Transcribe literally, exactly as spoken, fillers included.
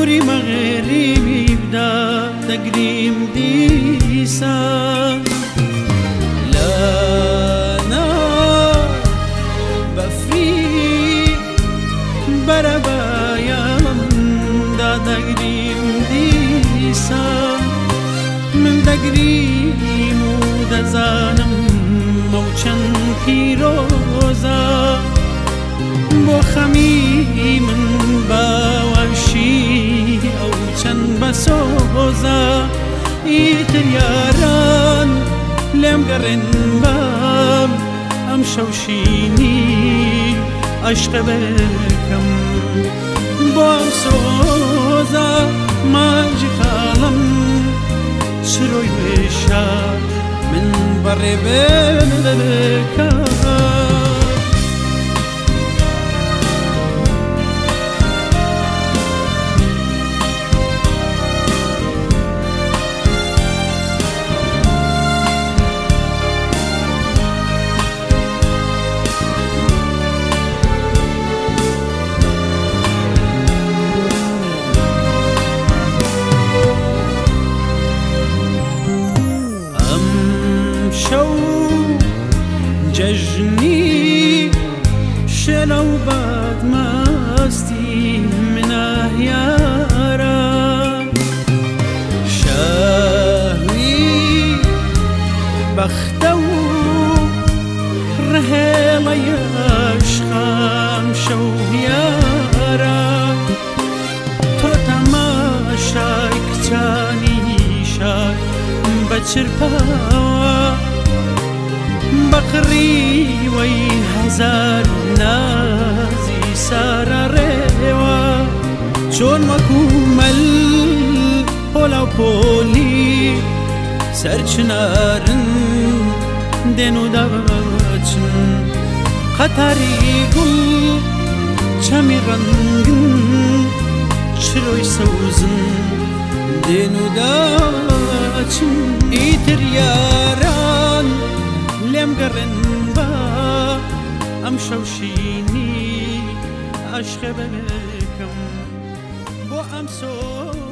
نوری مغربی بدا دگریم دیسان لانا بفری بربایم دا دگریم دیسان من دگریم و دزانم موچن پیروزا بو خمی من باوشی او چند بسوزا ایتر یاران لم گرن بام ام شوشینی عشق بکم بو ام سوزا ماجی خالم چروی بشا من بری بکم ججنی شلو باد مستی منه یارا شاهی بختو رهل عشقم شو یارا تو تماشای کچانی شای بچرپا بقري وي هزار نازي سارا ريوا چون مكومل پولا پولي سرچنارن دنو داچن قطاري گل چمی رنگن چروي سوزن دنو داچن ایتر یاران لم گرن با ام شوشینی عشق بکم با ام سو